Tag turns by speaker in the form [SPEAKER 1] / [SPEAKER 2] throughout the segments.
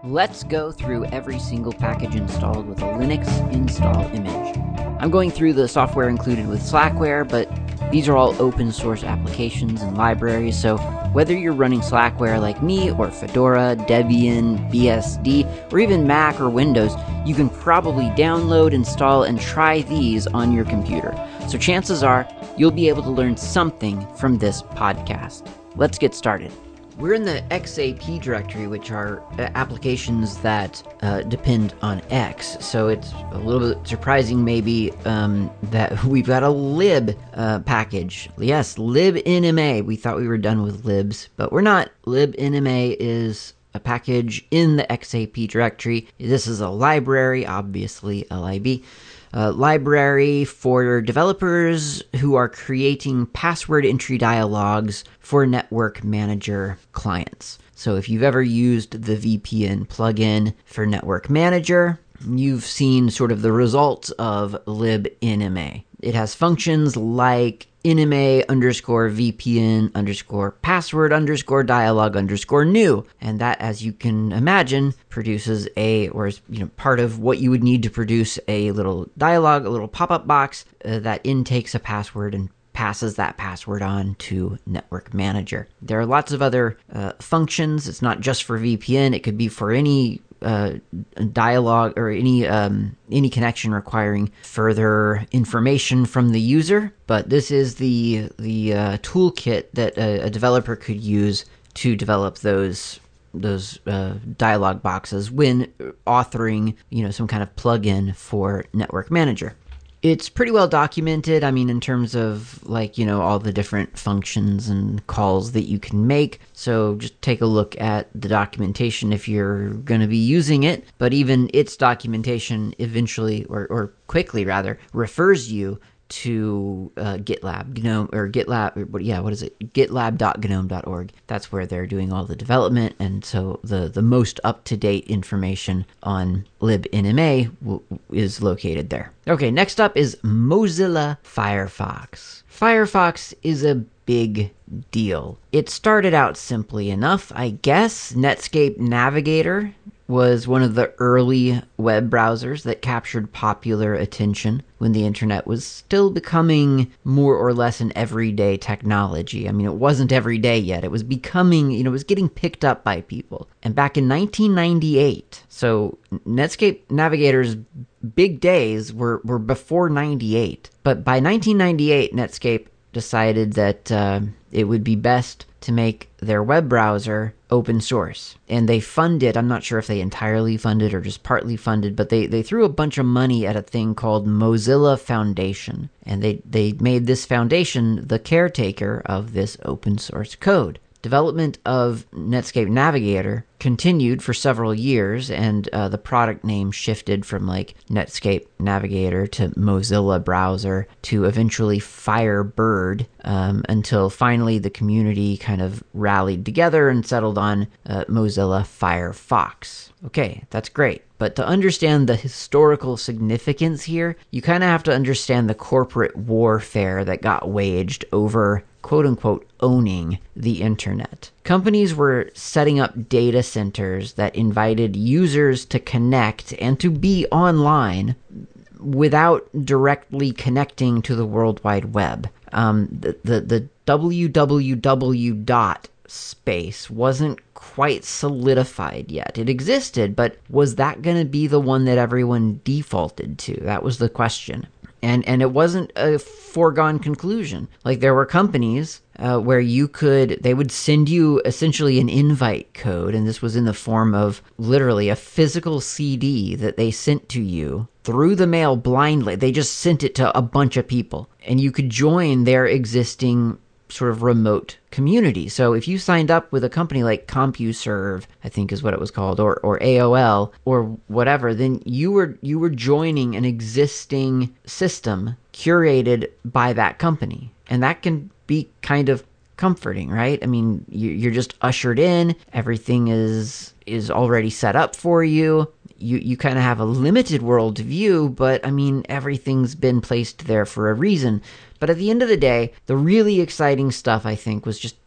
[SPEAKER 1] Let's go through every single package installed with a Linux install image. I'm going through the software included with Slackware, but these are all open source applications and libraries, so whether you're running Slackware like me, or Fedora, Debian, BSD, or even Mac or Windows, you can probably download, install, and try these on your computer. So chances are, you'll be able to learn something from this podcast. Let's get started. We're in the XAP directory, which are applications that depend on X. So it's a little bit surprising maybe that we've got a lib package. Yes, libnma. We thought we were done with libs, but we're not. Libnma is a package in the XAP directory. This is a library, obviously lib. Library for developers who are creating password entry dialogues for Network Manager clients. So if you've ever used the VPN plugin for Network Manager, you've seen sort of the results of libnma. It has functions like nma_vpn_password_dialog_new. And that, as you can imagine, produces part of what you would need to produce a little dialog, a little pop-up box that intakes a password and passes that password on to Network Manager. There are lots of other functions. It's not just for VPN. It could be for any dialogue or any connection requiring further information from the user. But this is the toolkit that a developer could use to develop those dialog boxes when authoring some kind of plugin for Network Manager. It's pretty well documented, in terms of all the different functions and calls that you can make. So just take a look at the documentation if you're going to be using it. But even its documentation eventually, or quickly rather, refers you to GitLab, GitLab.gnome.org. That's where they're doing all the development, and so the most up-to-date information on libnma is located there. Okay, next up is Mozilla Firefox. Firefox is a big deal. It started out simply enough, I guess. Netscape Navigator was one of the early web browsers that captured popular attention when the internet was still becoming more or less an everyday technology. It wasn't every day yet. It was becoming, it was getting picked up by people. And back in 1998, so Netscape Navigator's big days were before 98. But by 1998, Netscape decided that it would be best to make their web browser open source. And they funded, I'm not sure if they entirely funded or just partly funded, but they threw a bunch of money at a thing called Mozilla Foundation. And they made this foundation the caretaker of this open source code. Development of Netscape Navigator continued for several years, and the product name shifted from Netscape Navigator to Mozilla Browser to eventually Firebird, until finally the community kind of rallied together and settled on Mozilla Firefox. Okay, that's great. But to understand the historical significance here, you kind of have to understand the corporate warfare that got waged over quote-unquote owning the internet. Companies were setting up data centers that invited users to connect and to be online without directly connecting to the World Wide Web. The www dot space wasn't quite solidified yet. It existed, but was that going to be the one that everyone defaulted to? That was the question. And it wasn't a foregone conclusion. There were companies where they would send you essentially an invite code, and this was in the form of literally a physical CD that they sent to you through the mail blindly. They just sent it to a bunch of people, and you could join their existing sort of remote community. So if you signed up with a company like CompuServe, I think is what it was called, or AOL or whatever, then you were joining an existing system curated by that company. And that can be kind of comforting, right? You're just ushered in, everything is already set up for you. You kind of have a limited world view, but everything's been placed there for a reason. But at the end of the day, the really exciting stuff, I think, was just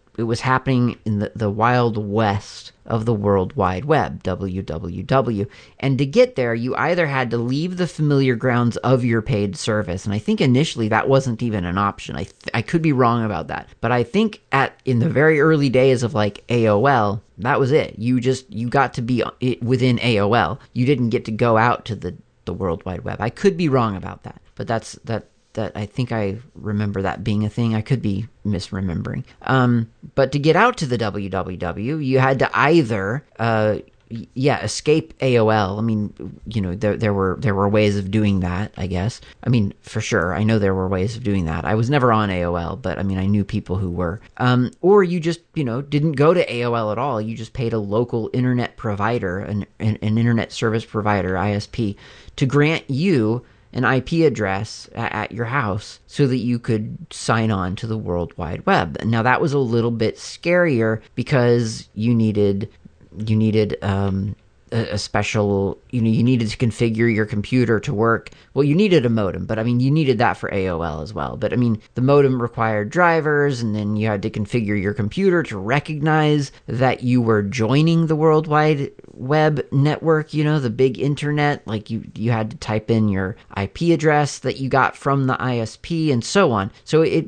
[SPEAKER 1] it was happening in the Wild West of the World Wide Web, WWW. And to get there, you either had to leave the familiar grounds of your paid service, and I think initially that wasn't even an option. I could be wrong about that, but I think in the very early days of like AOL, that was it. You got to be within AOL. You didn't get to go out to the World Wide Web. I could be wrong about that, but that I think I remember that being a thing. I could be misremembering. But to get out to the WWW, you had to either escape AOL. I mean, there were ways of doing that, I guess. I mean, for sure, I know there were ways of doing that. I was never on AOL, but I mean, I knew people who were. Or you just, didn't go to AOL at all. You just paid a local internet provider, an internet service provider, ISP, to grant you an IP address at your house so that you could sign on to the World Wide Web. Now that was a little bit scarier because you needed a special, you needed to configure your computer to work. Well, you needed a modem, but I mean, you needed that for AOL as well. But I mean, the modem required drivers, and then you had to configure your computer to recognize that you were joining the World Wide Web network, the big internet. Like you had to type in your IP address that you got from the ISP and so on. So it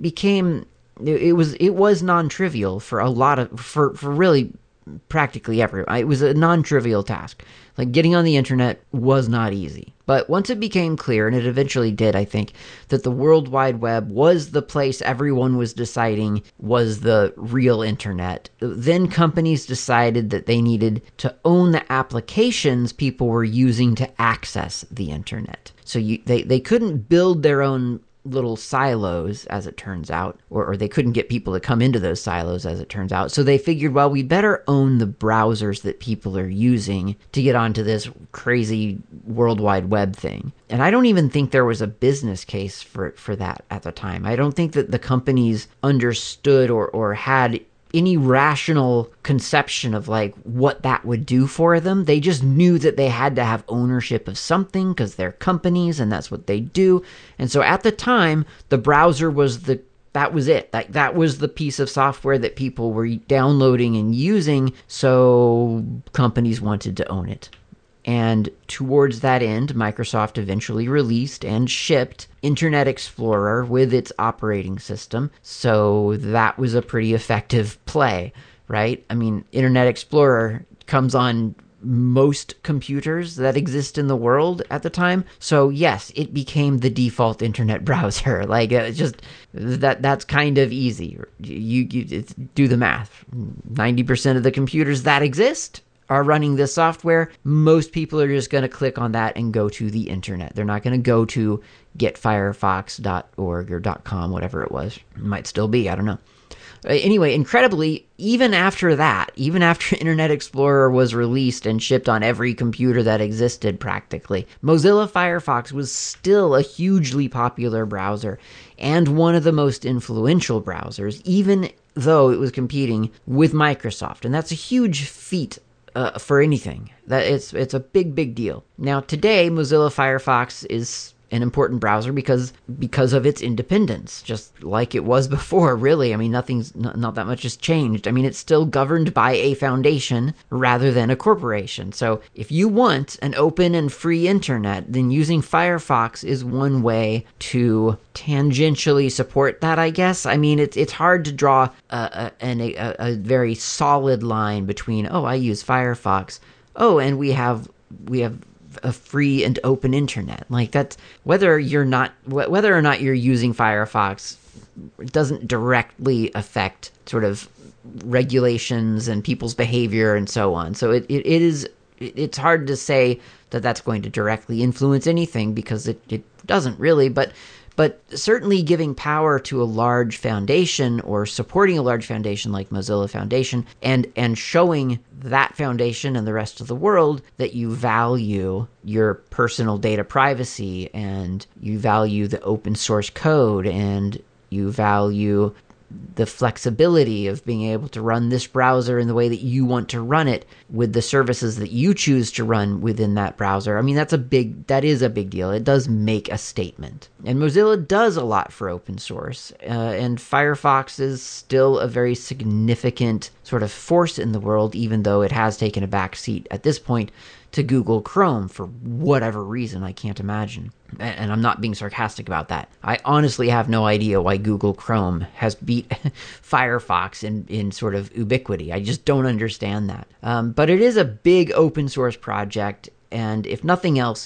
[SPEAKER 1] was non-trivial for really practically everyone. It was a non-trivial task. Like getting on the internet was not easy. But once it became clear, and it eventually did, I think, that the World Wide Web was the place everyone was deciding was the real internet, then companies decided that they needed to own the applications people were using to access the internet. So they couldn't build their own little silos, as it turns out, or they couldn't get people to come into those silos, as it turns out. So they figured, well, we better own the browsers that people are using to get onto this crazy World Wide Web thing. And I don't even think there was a business case for that at the time. I don't think that the companies understood or had any rational conception of like what that would do for them. They just knew that they had to have ownership of something because they're companies and that's what they do. And so at the time, the browser was that was it. That was the piece of software that people were downloading and using, so companies wanted to own it. And towards that end, Microsoft eventually released and shipped Internet Explorer with its operating system. So that was a pretty effective play, right? I mean, Internet Explorer comes on most computers that exist in the world at the time. So yes, it became the default internet browser. Like that's kind of easy. You do the math. 90% of the computers that exist are running this software. Most people are just going to click on that and go to the internet. They're not going to go to getfirefox.org or .com, whatever it was. It might still be, I don't know. Anyway, incredibly, even after Internet Explorer was released and shipped on every computer that existed practically, Mozilla Firefox was still a hugely popular browser and one of the most influential browsers, even though it was competing with Microsoft. And that's a huge feat for anything. That it's a big deal. Now today, Mozilla Firefox is an important browser because of its independence, just like it was before, really. I mean, not that much has changed. I mean, it's still governed by a foundation rather than a corporation. So if you want an open and free internet, then using Firefox is one way to tangentially support that, I guess. I mean, it's hard to draw a very solid line between, oh, I use Firefox, oh, and we have a free and open internet. Like that's whether or not you're using Firefox, it doesn't directly affect sort of regulations and people's behavior and so on. So it's hard to say that that's going to directly influence anything because it doesn't really, but certainly giving power to a large foundation or supporting a large foundation like Mozilla Foundation and showing that foundation and the rest of the world that you value your personal data privacy and you value the open source code and you value the flexibility of being able to run this browser in the way that you want to run it with the services that you choose to run within that browser. I mean, that is a big deal. It does make a statement. And Mozilla does a lot for open source, and Firefox is still a very significant sort of force in the world, even though it has taken a back seat at this point to Google Chrome for whatever reason. I can't imagine. And I'm not being sarcastic about that. I honestly have no idea why Google Chrome has beat Firefox in sort of ubiquity. I just don't understand that. But it is a big open source project, and if nothing else,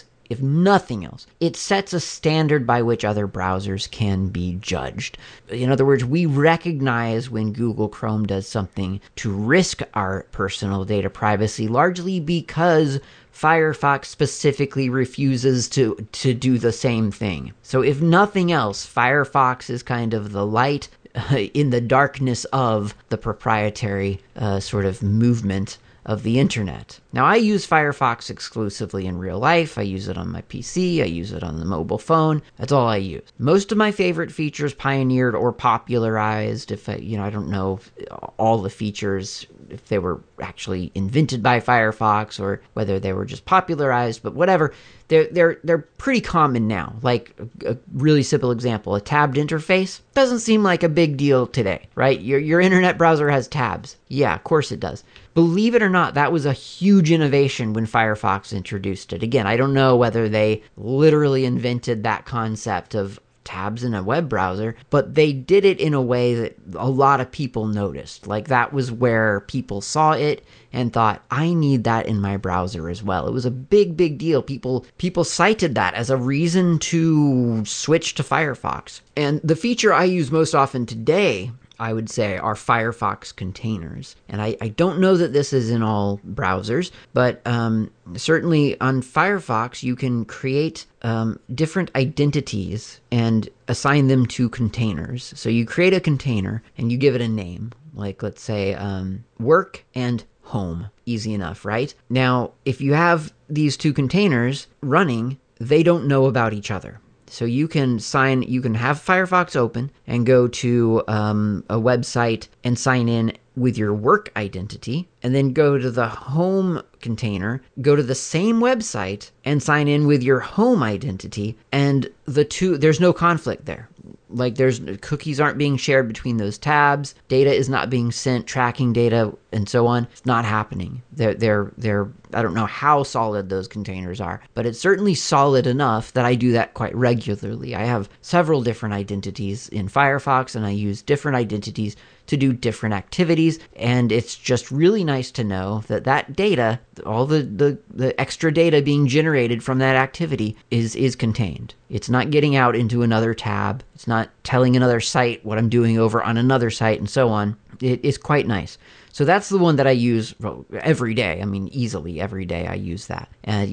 [SPEAKER 1] it sets a standard by which other browsers can be judged. In other words, we recognize when Google Chrome does something to risk our personal data privacy, largely because Firefox specifically refuses to do the same thing. So if nothing else, Firefox is kind of the light in the darkness of the proprietary sort of movement of the internet. Now, I use Firefox exclusively in real life. I use it on my PC. I use it on the mobile phone. That's all I use. Most of my favorite features pioneered or popularized, I don't know all the features, if they were actually invented by Firefox or whether they were just popularized, but whatever. They're pretty common now. Like a really simple example, a tabbed interface doesn't seem like a big deal today, right? Your internet browser has tabs. Yeah, of course it does. Believe it or not, that was a huge innovation when Firefox introduced it. Again, I don't know whether they literally invented that concept of tabs in a web browser, but they did it in a way that a lot of people noticed. Like, that was where people saw it and thought, I need that in my browser as well. It was a big deal. People cited that as a reason to switch to Firefox. And the feature I use most often today, I would say, are Firefox containers. And I don't know that this is in all browsers, but certainly on Firefox, you can create different identities and assign them to containers. So you create a container and you give it a name, like let's say work and home. Easy enough, right? Now, if you have these two containers running, they don't know about each other. So you can have Firefox open and go to a website and sign in with your work identity, and then go to the home container, go to the same website and sign in with your home identity, and there's no conflict there. Like, cookies aren't being shared between those tabs, data is not being sent, tracking data and so on. It's not happening. They're I don't know how solid those containers are, but it's certainly solid enough that I do that quite regularly. I have several different identities in Firefox, and I use different identities to do different activities, and it's just really nice to know that data, all the extra data being generated from that activity is contained. It's not getting out into another tab. It's not telling another site what I'm doing over on another site and so on. It is quite nice. So that's the one that I use every day. I mean, easily every day I use that.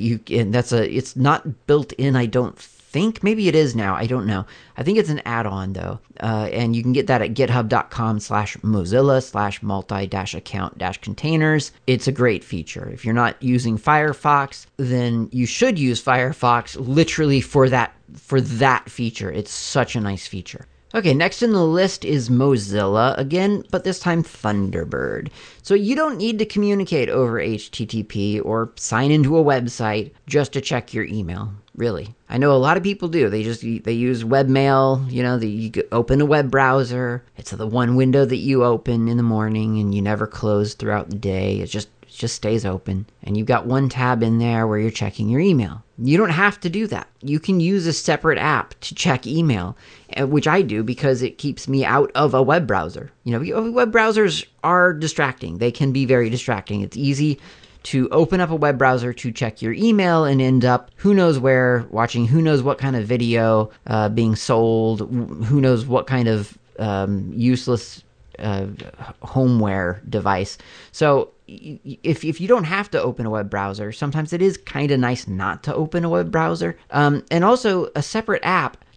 [SPEAKER 1] It's not built in, I don't think. Maybe it is now. I don't know. I think it's an add-on though. And you can get that at github.com/mozilla/multi-account-containers. It's a great feature. If you're not using Firefox, then you should use Firefox literally for that feature. It's such a nice feature. Okay, next in the list is Mozilla again, but this time Thunderbird. So you don't need to communicate over HTTP or sign into a website just to check your email, really. I know a lot of people do. They use webmail, you open a web browser. It's the one window that you open in the morning and you never close throughout the day. It just stays open. And you've got one tab in there where you're checking your email. You don't have to do that. You can use a separate app to check email, which I do because it keeps me out of a web browser. Web browsers are distracting. They can be very distracting. It's easy to open up a web browser to check your email and end up who knows where, watching who knows what kind of video being sold, who knows what kind of useless homeware device. So if you don't have to open a web browser, sometimes it is kind of nice not to open a web browser. And also, a separate app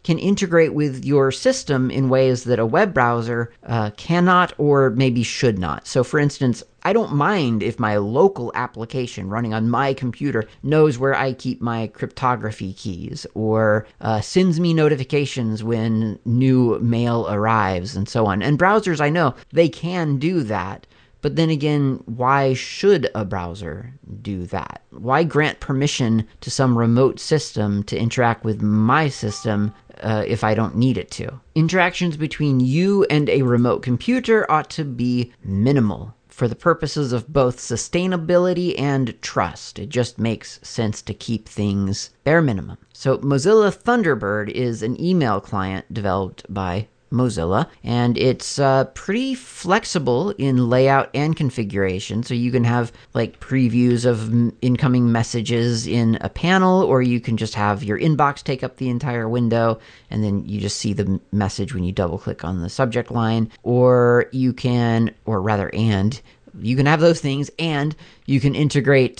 [SPEAKER 1] can integrate with your system in ways that a web browser cannot or maybe should not. So for instance, I don't mind if my local application running on my computer knows where I keep my cryptography keys, or sends me notifications when new mail arrives and so on. And browsers, I know, they can do that. But then again, why should a browser do that? Why grant permission to some remote system to interact with my system if I don't need it to? Interactions between you and a remote computer ought to be minimal for the purposes of both sustainability and trust. It just makes sense to keep things bare minimum. So Mozilla Thunderbird is an email client developed by Mozilla, and it's pretty flexible in layout and configuration. So you can have like previews of incoming messages in a panel, or you can just have your inbox take up the entire window, and then you just see the message when you double click on the subject line. Or you can, or rather, and you can have those things, and you can integrate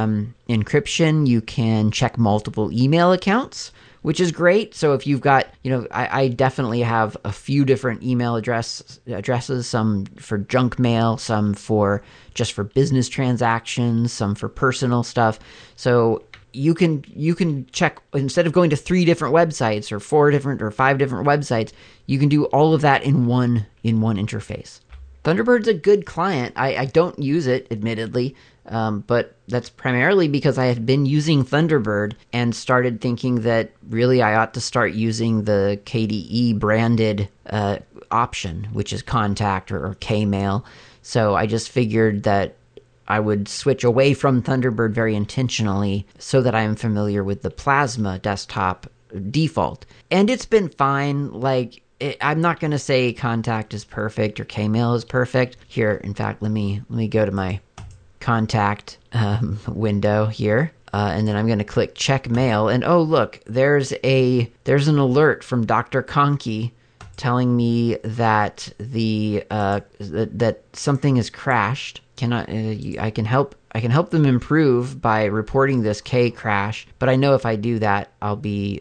[SPEAKER 1] encryption. You can check multiple email accounts, which is great. So if you've got, I definitely have a few different email addresses, some for junk mail, some for just for business transactions, some for personal stuff. So you can check, instead of going to 3 different websites or 4 different or 5 different websites, you can do all of that in one interface. Thunderbird's a good client. I don't use it, admittedly, but that's primarily because I had been using Thunderbird and started thinking that really I ought to start using the KDE branded option, which is Contact or Kmail. So I just figured that I would switch away from Thunderbird very intentionally so that I am familiar with the Plasma desktop default. And it's been fine. I'm not going to say Contact is perfect or Kmail is perfect. Here, in fact, let me go to my Contact window here, and then I'm going to click Check Mail. And oh, look, there's an alert from Dr. Conkey telling me that that something has crashed. I can help them improve by reporting this K crash. But I know if I do that, I'll be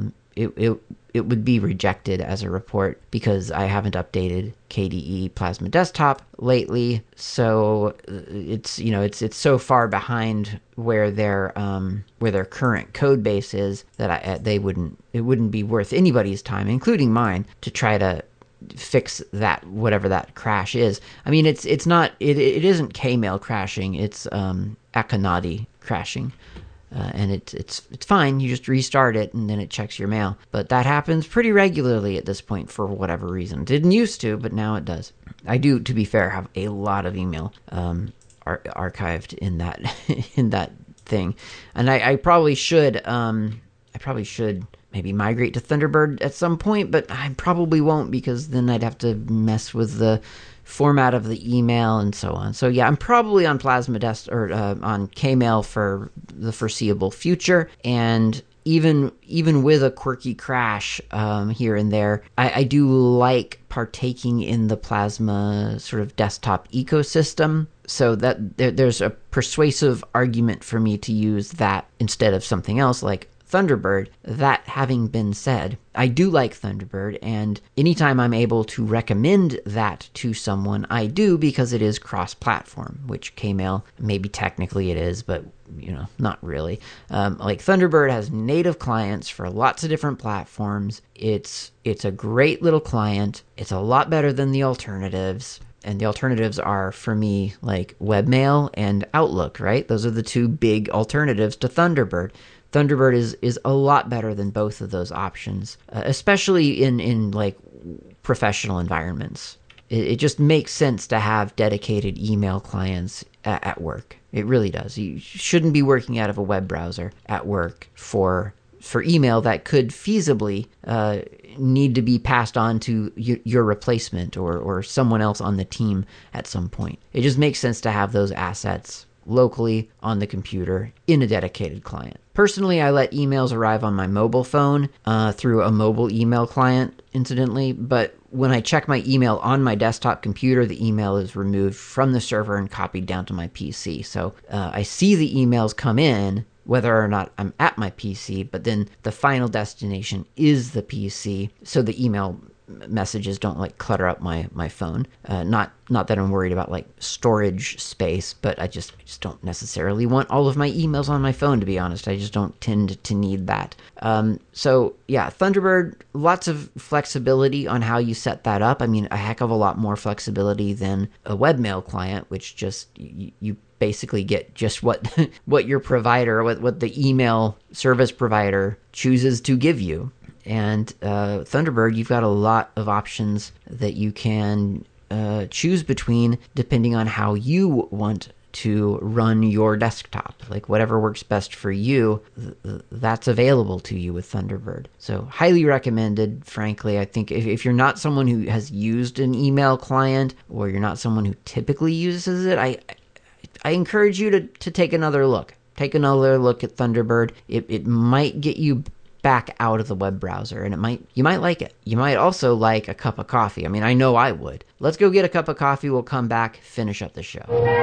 [SPEAKER 1] it would be rejected as a report because I haven't updated KDE Plasma Desktop lately. So it's so far behind where their current code base is that it wouldn't be worth anybody's time, including mine, to try to fix that, whatever that crash is. I mean, it isn't Kmail crashing, it's Akonadi crashing. And it's fine. You just restart it and then it checks your mail. But that happens pretty regularly at this point for whatever reason. Didn't used to, but now it does. I do, to be fair, have a lot of email archived in that in that thing, and I probably should maybe migrate to Thunderbird at some point, but I probably won't because then I'd have to mess with the format of the email and so on. So yeah, I'm probably on Plasma or on Kmail for the foreseeable future. And even with a quirky crash here and there, I do like partaking in the Plasma sort of desktop ecosystem. So that there's a persuasive argument for me to use that instead of something else like Thunderbird. That having been said, I do like Thunderbird, and anytime I'm able to recommend that to someone, I do, because it is cross-platform, which Kmail, maybe technically it is, but not really. Like Thunderbird has native clients for lots of different platforms. It's a great little client. It's a lot better than the alternatives. And the alternatives are, for me, like Webmail and Outlook, right? Those are the two big alternatives to Thunderbird. Thunderbird is a lot better than both of those options, especially in like professional environments. It just makes sense to have dedicated email clients at work. It really does. You shouldn't be working out of a web browser at work for email that could feasibly need to be passed on to your replacement or someone else on the team at some point. It just makes sense to have those assets locally on the computer in a dedicated client. Personally, I let emails arrive on my mobile phone through a mobile email client, incidentally, but when I check my email on my desktop computer, the email is removed from the server and copied down to my PC. So I see the emails come in, whether or not I'm at my PC, but then the final destination is the PC, so the email messages don't like clutter up my phone. Not that I'm worried about like storage space, but I just don't necessarily want all of my emails on my phone, to be honest. I just don't tend to need that. So yeah, Thunderbird, lots of flexibility on how you set that up. I mean, a heck of a lot more flexibility than a webmail client, which just you basically get just what what your provider, what the email service provider chooses to give you. And Thunderbird, you've got a lot of options that you can choose between depending on how you want to run your desktop. Like whatever works best for you, that's available to you with Thunderbird. So highly recommended, frankly. I think if you're not someone who has used an email client, or you're not someone who typically uses it, I encourage you to take another look. Take another look at Thunderbird. It might get you back out of the web browser, and you might like it. You might also like a cup of coffee. I mean, I know I would. Let's go get a cup of coffee. We'll come back, finish up the show.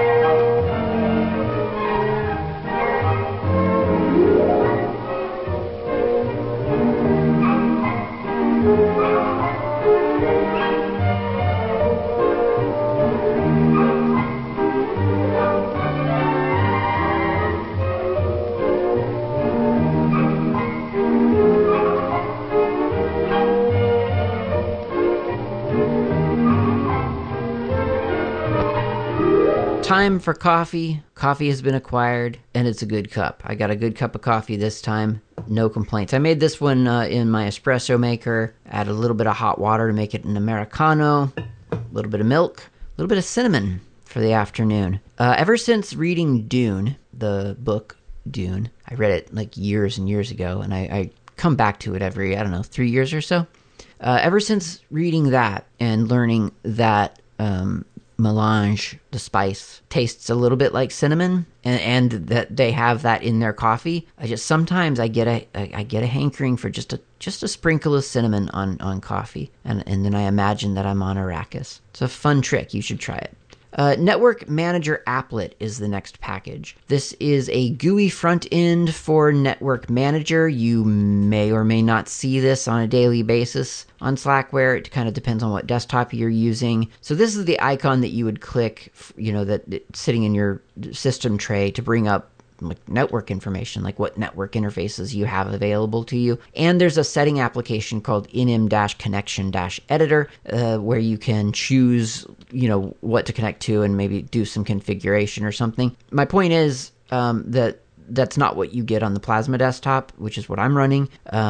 [SPEAKER 1] Time for coffee. Coffee has been acquired, and it's a good cup. I got a good cup of coffee this time. No complaints. I made this one in my espresso maker. Add a little bit of hot water to make it an Americano. A little bit of milk. A little bit of cinnamon for the afternoon. Ever since reading Dune, the book Dune, I read it like years and years ago, and I come back to it every, 3 years or so. Ever since reading that and learning that melange, the spice, tastes a little bit like cinnamon, and that they have that in their coffee, sometimes I get a hankering for just a sprinkle of cinnamon on coffee, and then I imagine that I'm on Arrakis. It's a fun trick. You should try it. Network Manager Applet is the next package. This is a GUI front end for Network Manager. You may or may not see this on a daily basis on Slackware. It kind of depends on what desktop you're using. So this is the icon that you would click, that sitting in your system tray to bring up like network information, like what network interfaces you have available to you. And there's a setting application called nm-connection-editor where you can choose, what to connect to and maybe do some configuration or something. My point is that's not what you get on the Plasma desktop, which is what I'm running.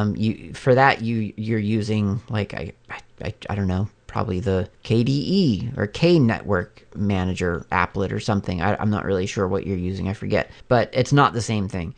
[SPEAKER 1] You're using like I don't know, probably the KDE or K Network Manager applet or something. I'm not really sure what you're using. I forget, but it's not the same thing.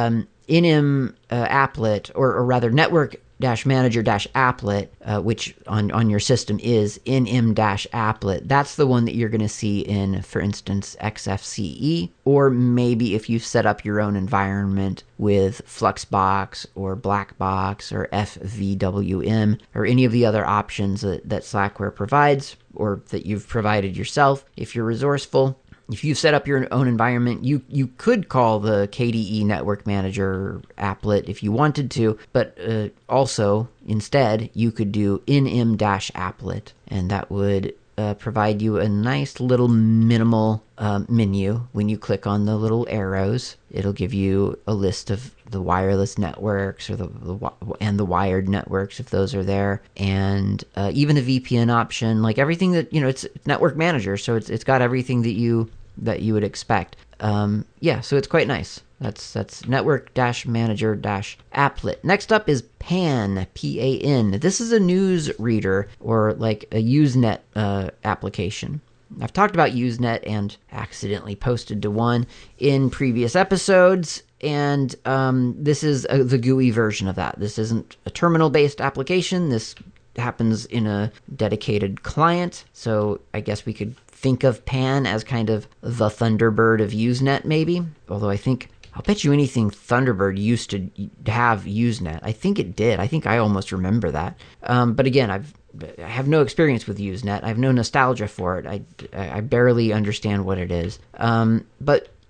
[SPEAKER 1] NM applet, or rather Network-Manager-Applet, which on your system is NM-Applet. That's the one that you're going to see in, for instance, XFCE, or maybe if you've set up your own environment with Fluxbox or Blackbox or FVWM or any of the other options that Slackware provides, or that you've provided yourself. If you're resourceful, if you set up your own environment, you could call the KDE Network Manager applet if you wanted to, but also, instead, you could do nm-applet, and that would provide you a nice little minimal menu. When you click on the little arrows, it'll give you a list of the wireless networks or the wired networks if those are there, and even a VPN option, like everything that it's Network Manager, so it's got everything that you would expect. So it's quite nice. That's Network-Manager-Applet. Next up is PAN, P-A-N. This is a news reader, or like a Usenet application. I've talked about Usenet and accidentally posted to one in previous episodes, and this is the GUI version of that. This isn't a terminal-based application. This happens in a dedicated client, so I guess we could think of PAN as kind of the Thunderbird of Usenet, maybe. Although I'll bet you anything Thunderbird used to have Usenet. I think it did. I think I almost remember that. But again, I have no experience with Usenet. I have no nostalgia for it. I barely understand what it is. But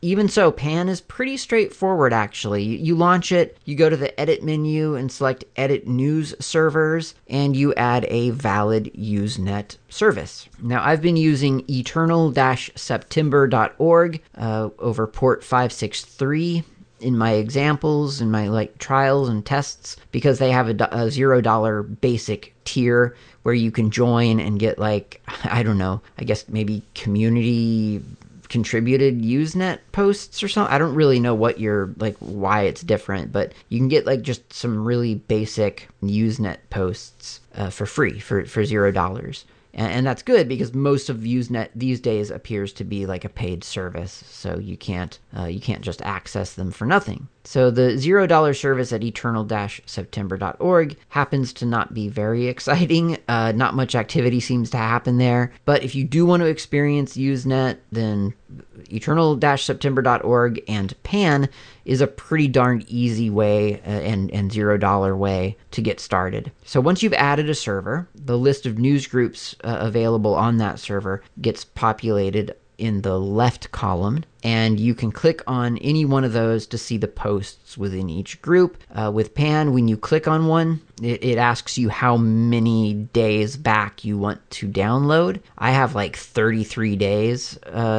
[SPEAKER 1] even so, Pan is pretty straightforward, actually. You launch it, you go to the edit menu and select edit news servers, and you add a valid Usenet service. Now, I've been using eternal-september.org over port 563 in my examples, in my trials and tests, because they have a $0 basic tier where you can join and get I don't know, I guess maybe community contributed Usenet posts or something. I don't really know what why it's different, but you can get just some really basic Usenet posts for free for $0. And that's good because most of Usenet these days appears to be like a paid service, so you can't just access them for nothing. So the $0 service at eternal-september.org happens to not be very exciting. Not much activity seems to happen there. But if you do want to experience Usenet, then eternal-september.org and Pan is a pretty darn easy way and $0 way to get started. So once you've added a server, the list of news groups available on that server gets populated in the left column, and you can click on any one of those to see the posts within each group. With Pan, when you click on one, it asks you how many days back you want to download. I have 33 days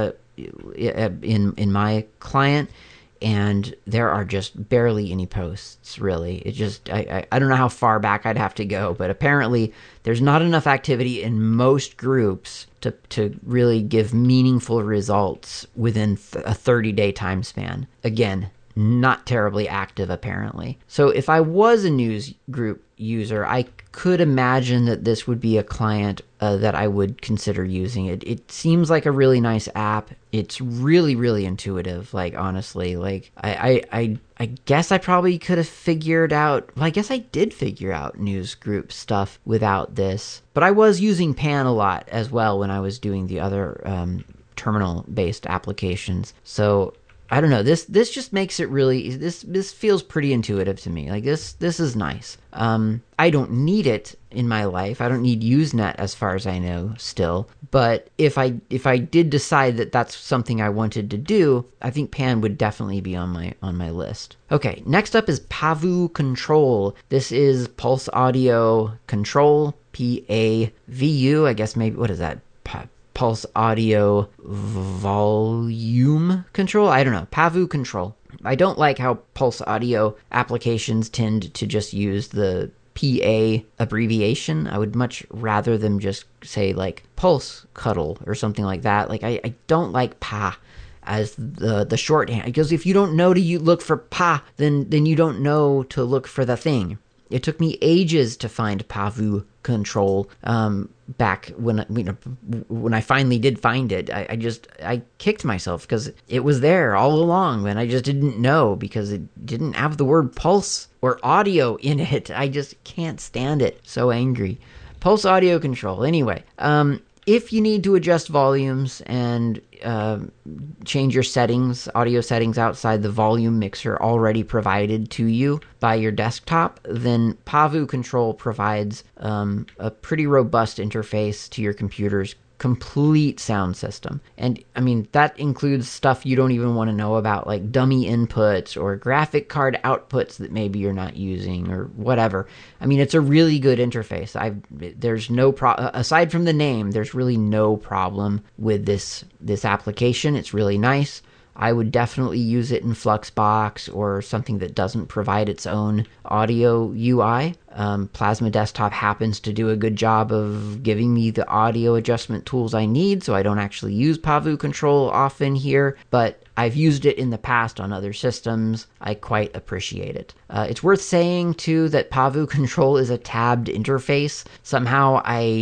[SPEAKER 1] in my client, and there are just barely any posts, really. It just, I don't know how far back I'd have to go, but apparently there's not enough activity in most groups to really give meaningful results within a 30-day time span. Again, not terribly active, apparently. So if I was a news group user, I could imagine that this would be a client that I would consider using. It seems like a really nice app. It's really, really intuitive, honestly. I guess I probably could have figured out... Well, I guess I did figure out news group stuff without this. But I was using Pan a lot as well when I was doing the other terminal-based applications. So I don't know. This just makes it really... This feels pretty intuitive to me. This is nice. I don't need it in my life. I don't need Usenet as far as I know still. But if I did decide that that's something I wanted to do, I think Pan would definitely be on my list. Okay, next up is Pavu Control. This is Pulse Audio Control, PAVU. I guess maybe, what is that? Pulse Audio Volume Control? I don't know. Pavu Control. I don't like how Pulse Audio applications tend to just use the PA abbreviation. I would much rather them just say Pulse Cuddle or something like that. I don't like PA as the shorthand, because if you don't know to look for PA, then you don't know to look for the thing. It took me ages to find Pavu Control back when I finally did find it. I kicked myself because it was there all along, and I just didn't know because it didn't have the word pulse or audio in it. I just can't stand it. So angry. Pulse Audio Control. Anyway, if you need to adjust volumes and change your audio settings outside the volume mixer already provided to you by your desktop, then Pavu Control provides a pretty robust interface to your computer's complete sound system. And I mean, that includes stuff you don't even want to know about, like dummy inputs or graphic card outputs that maybe you're not using or whatever. I mean, it's a really good interface. There's no aside from the name, there's really no problem with this application. It's really nice. I would definitely use it in Fluxbox or something that doesn't provide its own audio UI. Plasma Desktop happens to do a good job of giving me the audio adjustment tools I need, so I don't actually use Pavu Control often here, but I've used it in the past on other systems. I quite appreciate it. It's worth saying, too, that Pavu Control is a tabbed interface. Somehow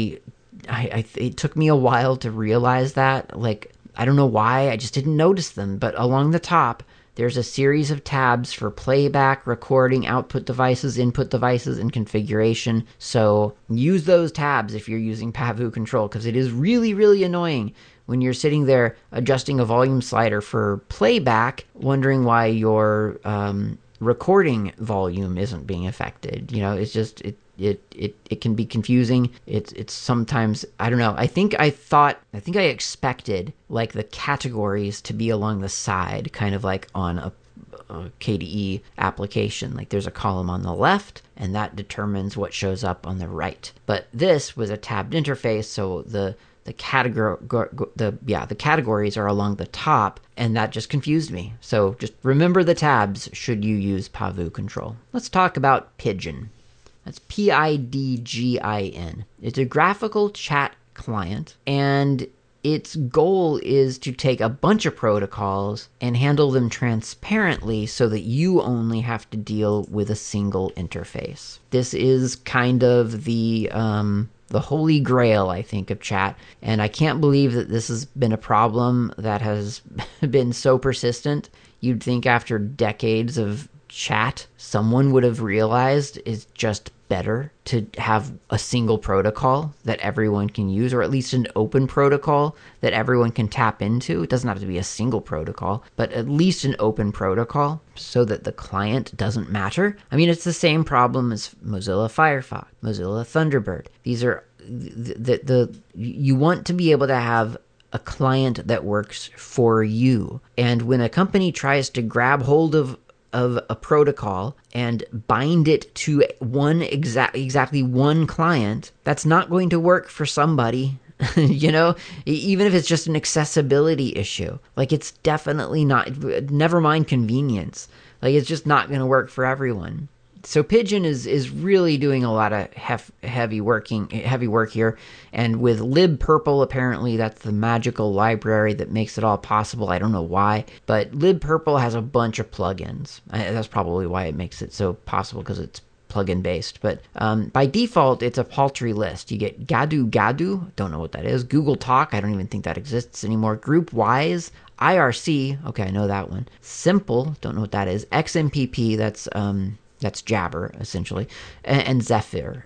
[SPEAKER 1] it took me a while to realize that. I don't know why, I just didn't notice them, but along the top, there's a series of tabs for playback, recording, output devices, input devices, and configuration. So use those tabs if you're using Pavu Control, because it is really, really annoying when you're sitting there adjusting a volume slider for playback, wondering why your recording volume isn't being affected. It's just it can be confusing. It's sometimes, I don't know. I think I expected like the categories to be along the side, kind of like on a KDE application. Like there's a column on the left and that determines what shows up on the right. But this was a tabbed interface, so the categories are along the top, and that just confused me. So just remember the tabs should you use Pavu control. Let's talk about Pidgin. That's Pidgin. It's a graphical chat client, and its goal is to take a bunch of protocols and handle them transparently so that you only have to deal with a single interface. This is kind of the holy grail, I think, of chat. And I can't believe that this has been a problem that has been so persistent. You'd think after decades of chat, someone would have realized it's just better to have a single protocol that everyone can use, or at least an open protocol that everyone can tap into. It doesn't have to be a single protocol, but at least an open protocol so that the client doesn't matter. I mean, it's the same problem as Mozilla Firefox, Mozilla Thunderbird. These are you want to be able to have a client that works for you. And when a company tries to grab hold of a protocol and bind it to exactly one client, that's not going to work for somebody. Even if it's just an accessibility issue. Like, it's definitely not, never mind convenience. Like, it's just not going to work for everyone. So Pidgin is really doing a lot of heavy work here, and with libpurple, apparently that's the magical library that makes it all possible. I don't know why, but libpurple has a bunch of plugins. That's probably why it makes it so possible, because it's plugin based. But by default, it's a paltry list. You get Gadu, don't know what that is. Google Talk, I don't even think that exists anymore. GroupWise, IRC, okay, I know that one. Simple, don't know what that is. XMPP, that's Jabber, essentially, and Zephyr.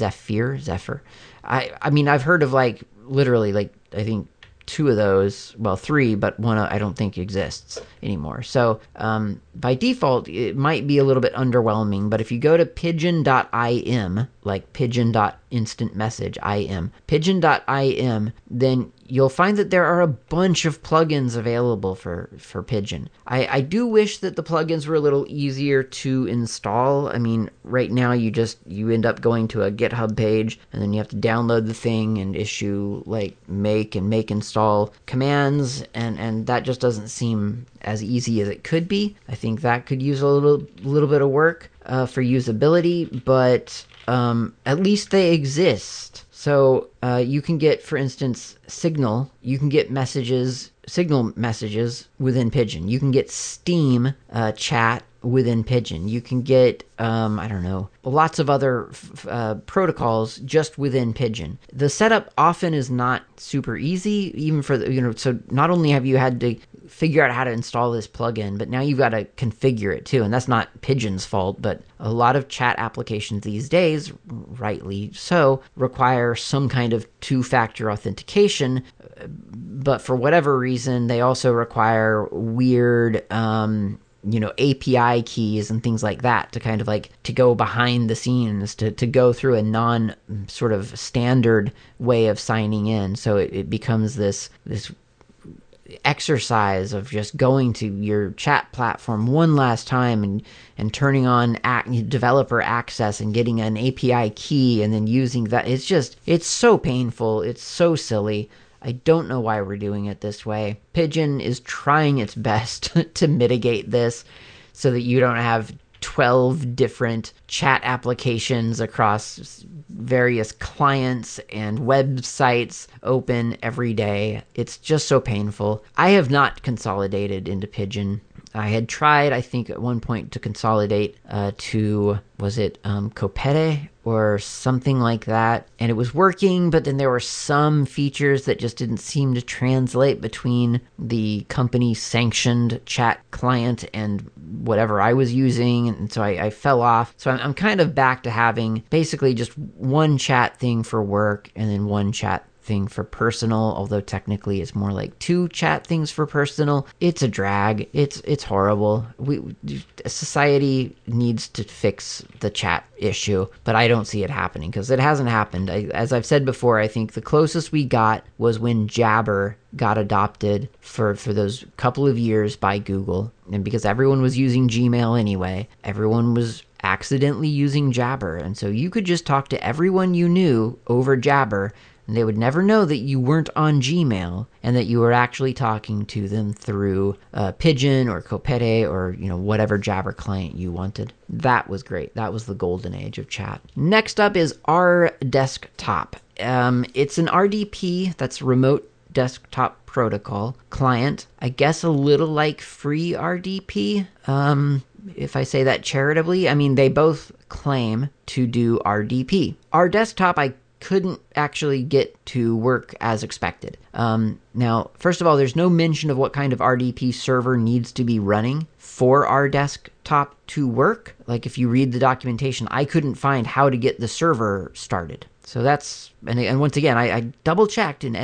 [SPEAKER 1] I mean, I've heard of literally I think 2 of those, well 3, but one I don't think exists anymore. So by default, it might be a little bit underwhelming, but if you go to pidgin.im, like pidgin.instant message, im, pidgin.im, then you'll find that there are a bunch of plugins available for Pidgin. I do wish that the plugins were a little easier to install. I mean, right now you end up going to a GitHub page, and then you have to download the thing and issue make install commands, and that just doesn't seem as easy as it could be. I think that could use a little bit of work for usability, but at least they exist. So you can get, for instance, Signal. You can get Signal messages within Pidgin. You can get Steam chat within Pidgin. You can get, lots of other protocols just within Pidgin. The setup often is not super easy, even for so not only have you had to figure out how to install this plugin, but now you've got to configure it too. And that's not Pidgin's fault, but a lot of chat applications these days, rightly so, require some kind of 2-factor authentication. But for whatever reason, they also require weird, API keys and things like that to kind of to go behind the scenes, to go through a non sort of standard way of signing in. So it becomes this exercise of just going to your chat platform one last time and turning on developer access and getting an API key and then using that. It's so painful. It's so silly. I don't know why we're doing it this way. Pidgin is trying its best to mitigate this so that you don't have 12 different chat applications across various clients and websites open every day. It's just so painful. I have not consolidated into Pidgin. I had tried, I think, at one point to consolidate to, was it Kopete or something like that? And it was working, but then there were some features that just didn't seem to translate between the company-sanctioned chat client and whatever I was using, and so I fell off. So I'm kind of back to having basically just one chat thing for work and then one chat thing for personal, although technically it's more like 2 chat things for personal. It's a drag. It's horrible. Society needs to fix the chat issue, but I don't see it happening because it hasn't happened. As I've said before, I think the closest we got was when Jabber got adopted for those couple of years by Google, and because everyone was using Gmail anyway, everyone was accidentally using Jabber, and so you could just talk to everyone you knew over Jabber, and they would never know that you weren't on Gmail and that you were actually talking to them through Pigeon or Kopete or whatever Jabber client you wanted. That was great. That was the golden age of chat. Next up is RDesktop. It's an RDP, that's Remote Desktop Protocol client. I guess a little like FreeRDP. If I say that charitably, I mean, they both claim to do RDP. RDesktop, I couldn't actually get to work as expected. Now, first of all, there's no mention of what kind of RDP server needs to be running for RDesktop to work. Like, if you read the documentation, I couldn't find how to get the server started. So that's, and once again, I double checked in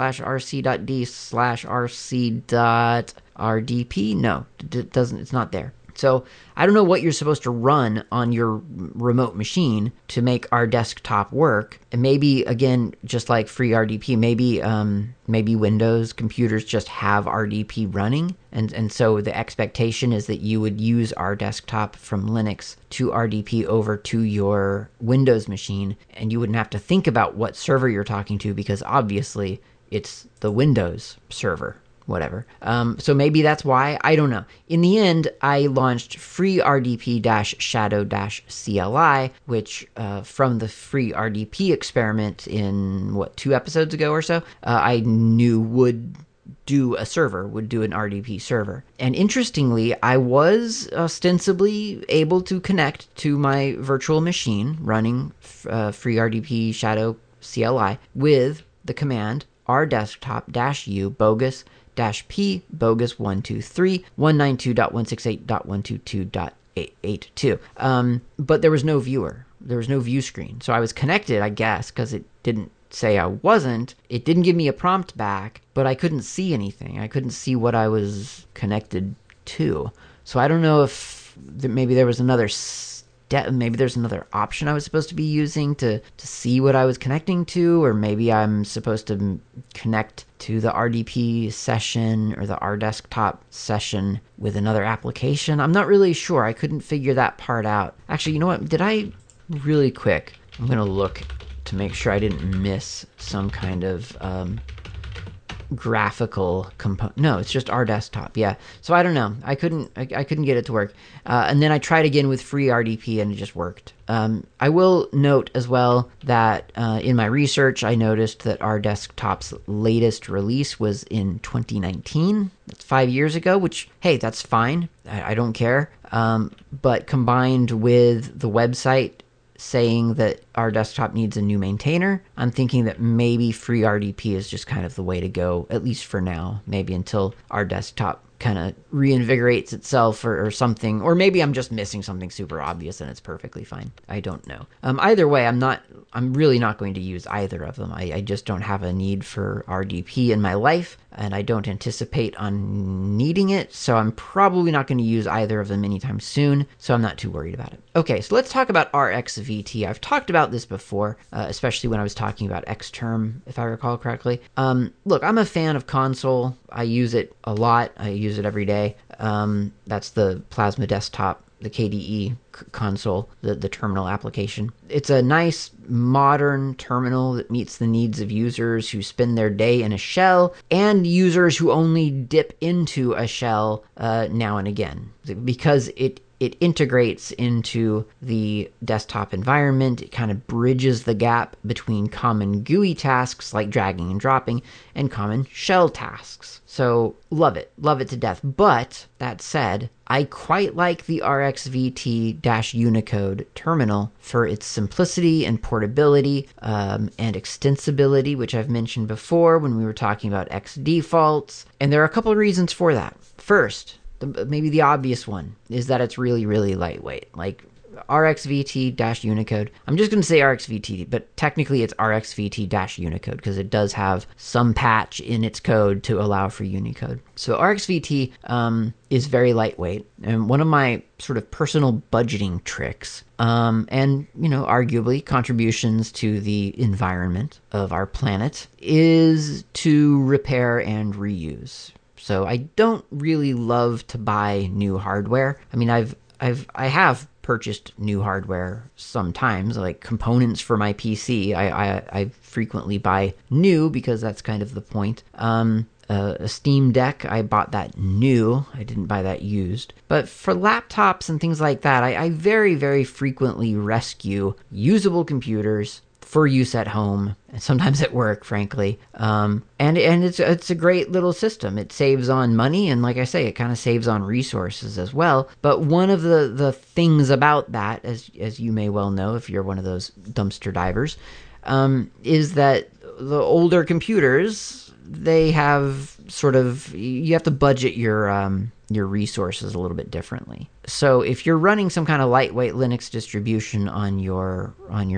[SPEAKER 1] etsy/rc.d/rc.rdp. No, it doesn't, it's not there. So I don't know what you're supposed to run on your remote machine to make RDesktop work. And maybe, again, just like FreeRDP, maybe Windows computers just have RDP running. And so the expectation is that you would use RDesktop from Linux to RDP over to your Windows machine, and you wouldn't have to think about what server you're talking to because obviously it's the Windows server. Whatever. So maybe that's why. I don't know. In the end, I launched FreeRDP-Shadow-CLI, which from the FreeRDP experiment in, 2 episodes ago or so, I knew would do an RDP server. And interestingly, I was ostensibly able to connect to my virtual machine running FreeRDP Shadow CLI with the command rdesktop-u bogus -p bogus 123 192.168.122.882. But there was no viewer. There was no view screen. So I was connected, I guess, because it didn't say I wasn't. It didn't give me a prompt back, but I couldn't see anything. I couldn't see what I was connected to. So I don't know if maybe there was another maybe there's another option I was supposed to be using to see what I was connecting to, or maybe I'm supposed to connect to the RDP session or the RDesktop session with another application. I'm not really sure. I couldn't figure that part out. Actually, you know what? Really quick, I'm going to look to make sure I didn't miss some kind of graphical component. No, it's just RDesktop. Yeah. So I don't know. I couldn't get it to work. And then I tried again with FreeRDP and it just worked. I will note as well that in my research, I noticed that RDesktop's latest release was in 2019. That's 5 years ago, which, hey, that's fine. I don't care. But combined with the website saying that RDesktop needs a new maintainer, I'm thinking that maybe FreeRDP is just kind of the way to go, at least for now, maybe until RDesktop kind of reinvigorates itself or something, or maybe I'm just missing something super obvious and it's perfectly fine. I don't know. Either way, I'm really not going to use either of them. I just don't have a need for RDP in my life, and I don't anticipate on needing it, so I'm probably not going to use either of them anytime soon, so I'm not too worried about it. Okay, so let's talk about RxVT. I've talked about this before, especially when I was talking about Xterm, if I recall correctly. Look, I'm a fan of Console. I use it a lot. I use it every day. That's the Plasma Desktop, the KDE console, the terminal application. It's a nice modern terminal that meets the needs of users who spend their day in a shell and users who only dip into a shell now and again, because it integrates into the desktop environment. It kind of bridges the gap between common GUI tasks like dragging and dropping and common shell tasks. So love it to death. But that said, I quite like the RxVT-Unicode terminal for its simplicity and portability and extensibility, which I've mentioned before when we were talking about Xdefaults. And there are a couple of reasons for that. First, maybe the obvious one is that it's really, really lightweight. Like, RxVT-Unicode. I'm just going to say RxVT, but technically it's RxVT-Unicode because it does have some patch in its code to allow for Unicode. So RxVT is very lightweight, and one of my sort of personal budgeting tricks, and, arguably contributions to the environment of our planet, is to repair and reuse. So I don't really love to buy new hardware. I mean, I have purchased new hardware sometimes, like components for my PC. I frequently buy new because that's kind of the point. A Steam Deck, I bought that new. I didn't buy that used. But for laptops and things like that, I very, very frequently rescue usable computers for use at home, and sometimes at work, frankly. And it's a great little system. It saves on money, and like I say, it kind of saves on resources as well. But one of the things about that, as you may well know if you're one of those dumpster divers, is that the older computers, they have you have to budget your resources a little bit differently. So if you're running some kind of lightweight Linux distribution on your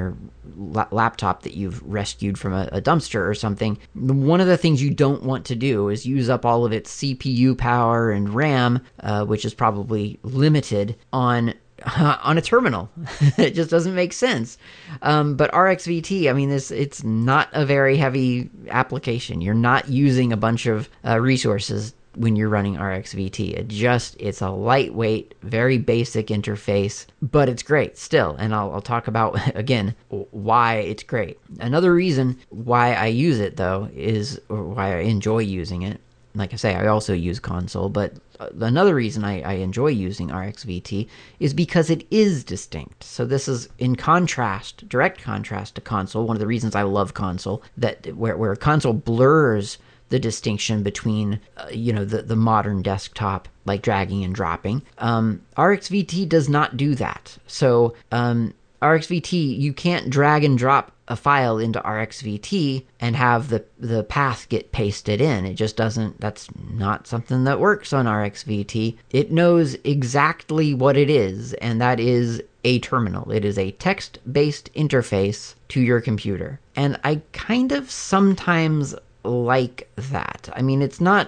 [SPEAKER 1] laptop that you've rescued from a dumpster or something, one of the things you don't want to do is use up all of its CPU power and RAM, which is probably limited on a terminal. It just doesn't make sense. But RxVT, I mean, it's not a very heavy application. You're not using a bunch of resources when you're running RxVT. It's a lightweight, very basic interface, but it's great still. And I'll talk about, again, why it's great. Another reason why I use it, though, or why I enjoy using it. Like I say, I also use console, but another reason I enjoy using RxVT is because it is distinct. So this is in direct contrast to console. One of the reasons I love console, where console blurs the distinction between, the modern desktop, like dragging and dropping. RxVT does not do that. So RxVT, you can't drag and drop a file into RxVT and have the path get pasted in. It just doesn't, that's not something that works on RxVT. It knows exactly what it is, and that is a terminal. It is a text-based interface to your computer. And I kind of sometimes like that. I mean, it's not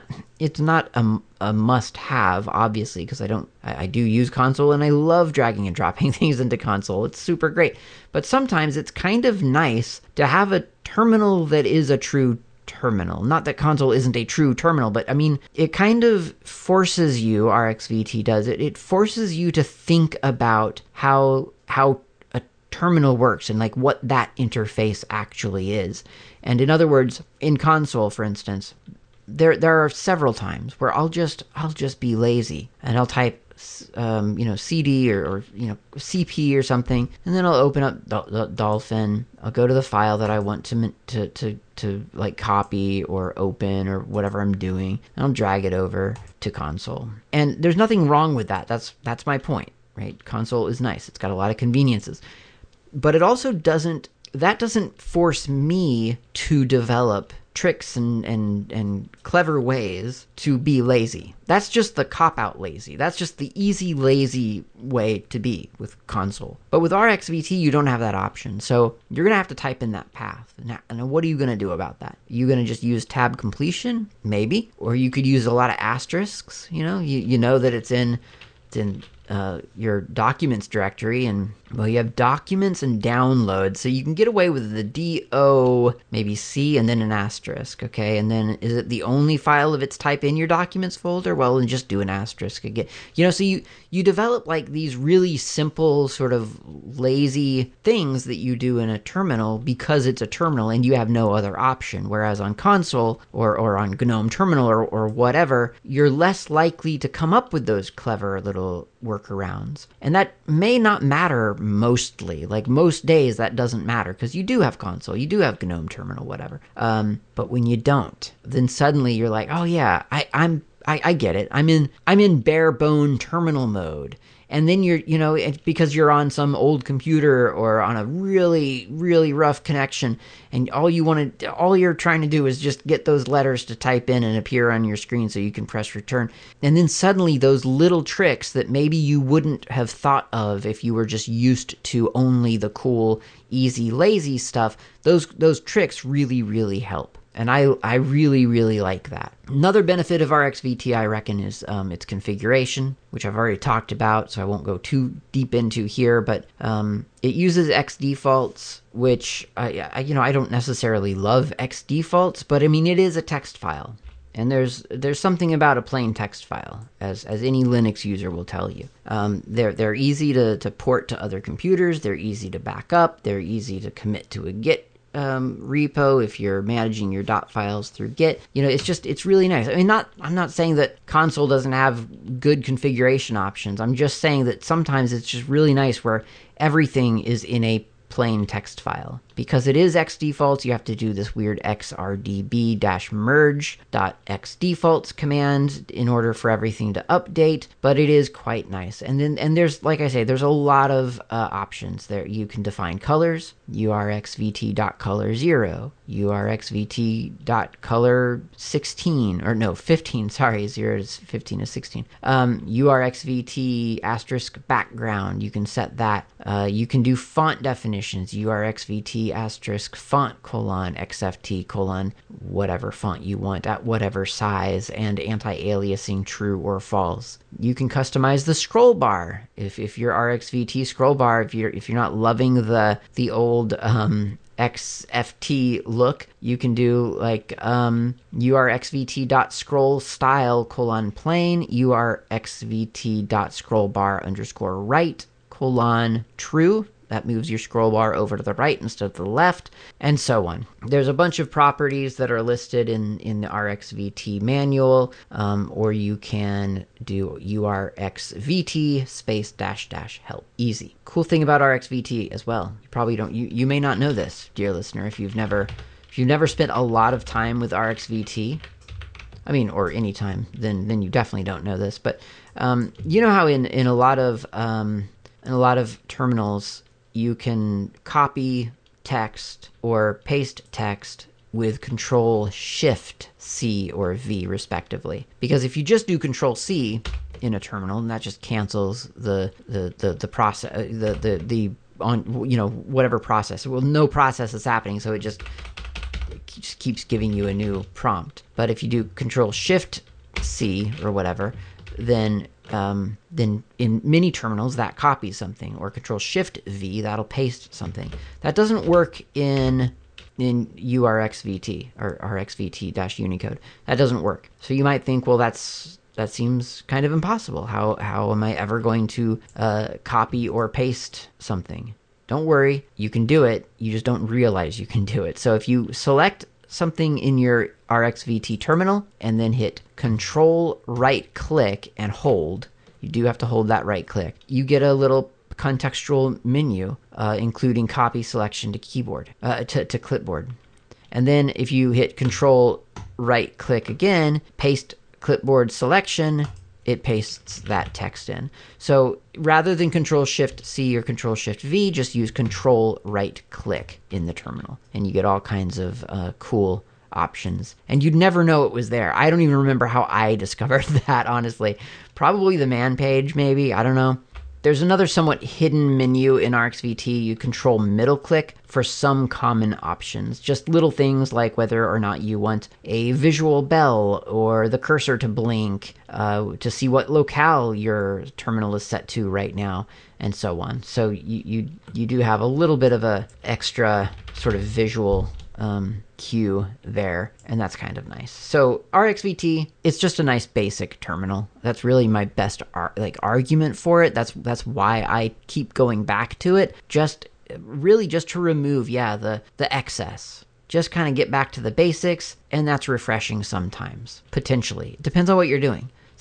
[SPEAKER 1] a must-have, obviously, because I do use console and I love dragging and dropping things into console. It's super great. But sometimes it's kind of nice to have a terminal that is a true terminal. Not that console isn't a true terminal, but I mean, it kind of forces you, RxVT does it, it forces you to think about how a terminal works and like what that interface actually is. And in other words, in console, for instance, there are several times where I'll just be lazy and I'll type CD or CP or something, and then I'll open up Dolphin. I'll go to the file that I want to like copy or open or whatever I'm doing, and I'll drag it over to console. And there's nothing wrong with that. That's my point, right? Console is nice. It's got a lot of conveniences, but it also doesn't force me to develop tricks and clever ways to be lazy. That's just the cop-out lazy. That's just the easy, lazy way to be with console. But with RxVT, you don't have that option. So you're going to have to type in that path. And what are you going to do about that? Are you going to just use tab completion? Maybe. Or you could use a lot of asterisks. You know that it's in your documents directory, and well, you have documents and downloads, so you can get away with the DO, maybe C, and then an asterisk, okay? And then is it the only file of its type in your documents folder? Well, then just do an asterisk again. So you develop like these really simple sort of lazy things that you do in a terminal because it's a terminal and you have no other option. Whereas on console or on GNOME Terminal or whatever, you're less likely to come up with those clever little workarounds. And that may not matter mostly. Like most days that doesn't matter because you do have console, you do have GNOME Terminal, whatever. But when you don't, then suddenly you're like, oh yeah, I get it. I'm in bare bone terminal mode. and then because you're on some old computer or on a really, really rough connection, and all you're trying to do is just get those letters to type in and appear on your screen so you can press return. And then suddenly those little tricks that maybe you wouldn't have thought of if you were just used to only the cool, easy, lazy stuff, those tricks really, really help. And I really, really like that. Another benefit of RxVT, I reckon, is its configuration, which I've already talked about, so I won't go too deep into here. But it uses xdefaults, which I don't necessarily love xdefaults, but I mean it is a text file, and there's something about a plain text file, as any Linux user will tell you. They're easy to port to other computers. They're easy to back up. They're easy to commit to a Git repo if you're managing your dot files through Git. It's really nice. I mean, I'm not saying that console doesn't have good configuration options. I'm just saying that sometimes it's just really nice where everything is in a plain text file. Because it is xdefaults, you have to do this weird xrdb-merge.xdefaults command in order for everything to update, but it is quite nice. And there's, like I say, there's a lot of options there. You can define colors, urxvt.color0, urxvt.color16, or no, 15, sorry, 0 is 15 is 16. urxvt *background, you can set that. You can do font definitions, urxvt *font : xft : whatever font you want at whatever size, and anti-aliasing true or false. You can customize the scroll bar. If your RxVT scroll bar, if you're not loving the old XFT look, you can do like urxvt.scrollstyle : plain, urxvt.scrollbar_right : true. That moves your scroll bar over to the right instead of the left, and so on. There's a bunch of properties that are listed in the RxVT manual, or you can do urxvt -- help. Easy. Cool thing about RxVT as well, you probably don't, you may not know this, dear listener, if you've never spent a lot of time with RxVT. I mean, or any time, then you definitely don't know this. But you know how in a lot of terminals, you can copy text or paste text with Control-Shift-C or V, respectively. Because if you just do Control-C in a terminal, and that just cancels the process, whatever process. Well, no process is happening, so it just keeps giving you a new prompt. But if you do Control-Shift-C or whatever, then in many terminals that copies something, or Control-Shift-V, that'll paste something. That doesn't work in urxvt or rxvt-unicode. That doesn't work. So you might think, well, that seems kind of impossible. How am I ever going to copy or paste something? Don't worry, you can do it. You just don't realize you can do it. So if you select something in your RxVT terminal and then hit Control right click and hold, you do have to hold that right click, you get a little contextual menu, including copy selection to keyboard, to clipboard. And then if you hit Control right click again, paste clipboard selection, it pastes that text in. So rather than Control-Shift-C or Control-Shift-V, just use Control right click in the terminal, and you get all kinds of cool options. And you'd never know it was there. I don't even remember how I discovered that, honestly. Probably the man page, maybe. I don't know. There's another somewhat hidden menu in RxVT. You control middle click for some common options. Just little things like whether or not you want a visual bell or the cursor to blink, to see what locale your terminal is set to right now, and so on. So you do have a little bit of a extra sort of visual cue there, and that's kind of nice. So RxVT, it's just a nice basic terminal. That's really my best argument for it. That's why I keep going back to it. Just to remove the excess. Just kind of get back to the basics, and that's refreshing sometimes. Potentially. It depends on what you're doing.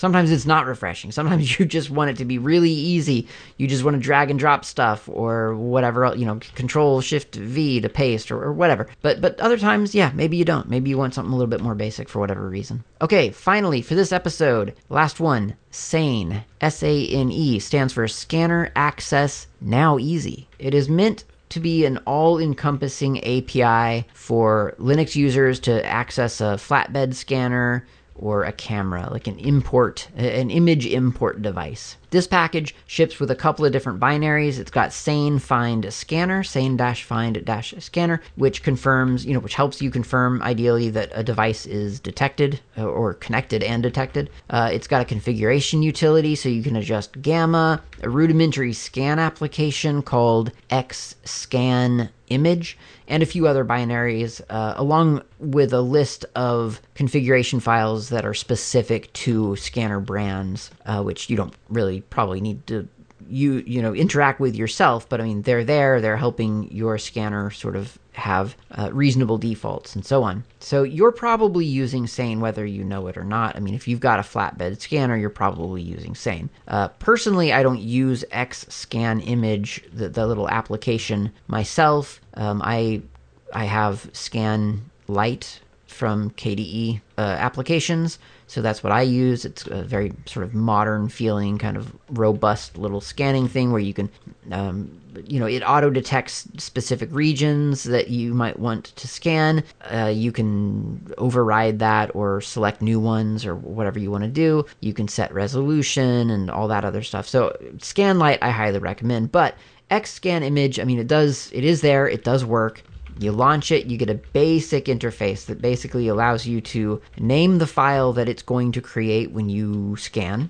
[SPEAKER 1] Sometimes it's not refreshing. Sometimes you just want it to be really easy. You just want to drag and drop stuff or whatever, Control Shift V to paste or whatever. But other times, yeah, maybe you don't. Maybe you want something a little bit more basic for whatever reason. Okay, finally, for this episode, last one, SANE. SANE stands for Scanner Access Now Easy. It is meant to be an all-encompassing API for Linux users to access a flatbed scanner or a camera, like an image import device. This package ships with a couple of different binaries. It's got SANE find scanner, SANE-find-scanner, which confirms, which helps you confirm ideally that a device is detected or connected and detected. It's got a configuration utility, so you can adjust gamma, a rudimentary scan application called xscan image, and a few other binaries, along with a list of configuration files that are specific to scanner brands, which you don't really probably need to interact with yourself, but I mean, they're helping your scanner sort of have reasonable defaults and so on. So you're probably using SANE whether you know it or not. I mean, if you've got a flatbed scanner, you're probably using SANE. Personally, I don't use xscan image, the little application myself. I have Scan Lite from KDE applications, so that's what I use. It's a very sort of modern feeling, kind of robust little scanning thing where you can, it auto detects specific regions that you might want to scan. You can override that or select new ones or whatever you want to do. You can set resolution and all that other stuff. So Scan Lite I highly recommend, but xscan image, I mean, it is there, it does work. You launch it, you get a basic interface that basically allows you to name the file that it's going to create when you scan,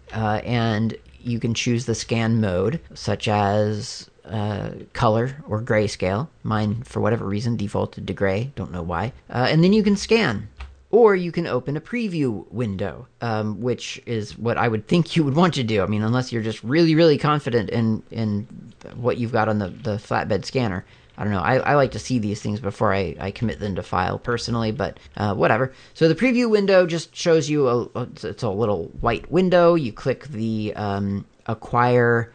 [SPEAKER 1] and you can choose the scan mode, such as color or grayscale. Mine, for whatever reason, defaulted to gray, don't know why. And then you can scan. Or you can open a preview window, which is what I would think you would want to do. I mean, unless you're just really, really confident in what you've got on the flatbed scanner. I don't know. I like to see these things before I commit them to file personally, but whatever. So the preview window just shows you it's a little white window. You click the acquire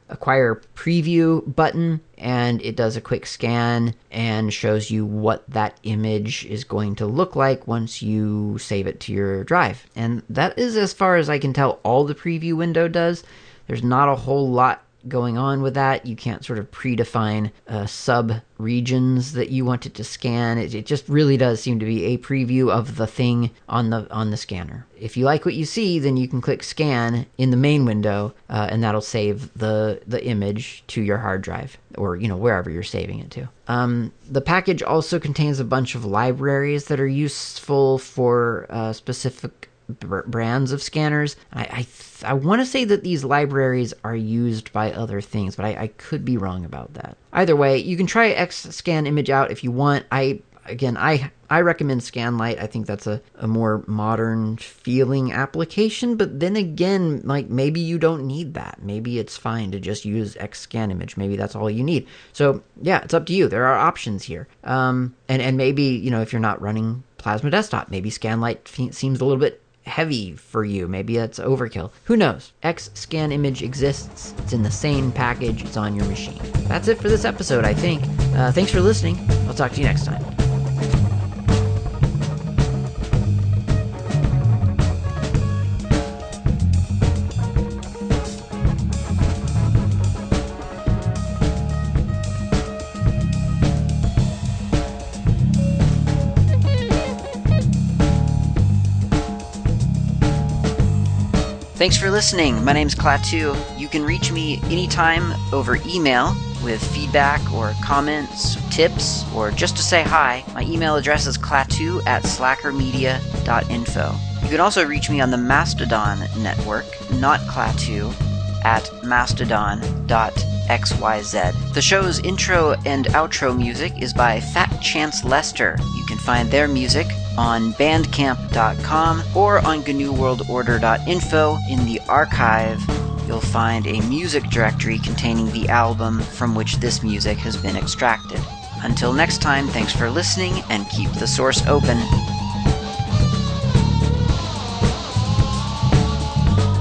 [SPEAKER 1] preview button, and it does a quick scan and shows you what that image is going to look like once you save it to your drive. And that is, as far as I can tell, all the preview window does. There's not a whole lot going on with that. You can't sort of predefine sub regions that you want it to scan. It just really does seem to be a preview of the thing on the scanner. If you like what you see, then you can click scan in the main window, and that'll save the image to your hard drive or wherever you're saving it to. The package also contains a bunch of libraries that are useful for specific brands of scanners. I want to say that these libraries are used by other things, but I could be wrong about that. Either way, you can try xscan image out if you want. I recommend Scan Lite. I think that's a more modern feeling application, but then again, like, maybe you don't need that. Maybe it's fine to just use xscan image. Maybe that's all you need. So yeah, it's up to you. There are options here. And maybe, if you're not running Plasma Desktop, maybe Scan Lite seems a little bit heavy for you. Maybe that's overkill. Who knows? xscan image exists. It's in the SANE package. It's on your machine. That's it for this episode, I think. Thanks for listening. I'll talk to you next time. Thanks for listening. My name's Klaatu. You can reach me anytime over email with feedback or comments, tips, or just to say hi. My email address is klaatu@slackermedia.info. You can also reach me on the Mastodon network, not Klaatu, at mastodon.xyz. The show's intro and outro music is by Fat Chance Lester. You can find their music on bandcamp.com or on GNUWorldOrder.info. In the archive, you'll find a music directory containing the album from which this music has been extracted. Until next time, thanks for listening and keep the source open.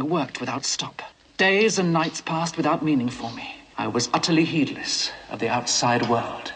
[SPEAKER 2] worked without stop. Days and nights passed without meaning for me. I was utterly heedless of the outside world.